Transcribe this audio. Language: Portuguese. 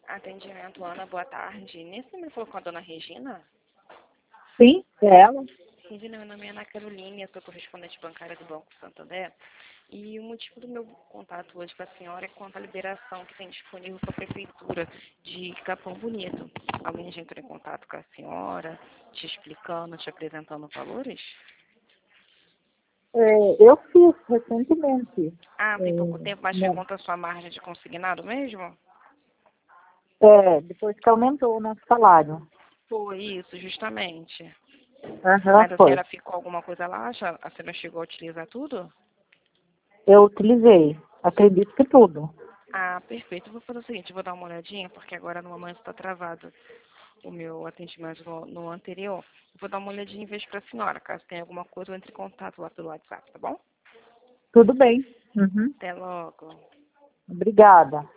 Atendimento, Ana, boa tarde. Nesse número falou com a dona Regina? Sim, é ela. Regina, meu nome é Ana Carolina, eu sou correspondente bancária do Banco Santander. E o motivo do meu contato hoje com a senhora é quanto à liberação que tem disponível para a Prefeitura de Capão Bonito. Alguém já entrou em contato com a senhora, te explicando, te apresentando valores? Eu fiz recentemente. Tem pouco tempo, mas Não. conta a sua margem de consignado mesmo? Depois que aumentou o nosso salário. Foi isso, justamente. Aham, Mas a foi. senhora ficou alguma coisa lá? A senhora chegou a utilizar tudo? Eu utilizei, acredito que tudo. Perfeito. Vou fazer o seguinte, vou dar uma olhadinha, porque agora no momento está travado o meu atendimento no anterior. Vou dar uma olhadinha e vejo para a senhora. Caso tenha alguma coisa, eu entre em contato lá pelo WhatsApp, tá bom? Tudo bem. Uhum. Até logo. Obrigada.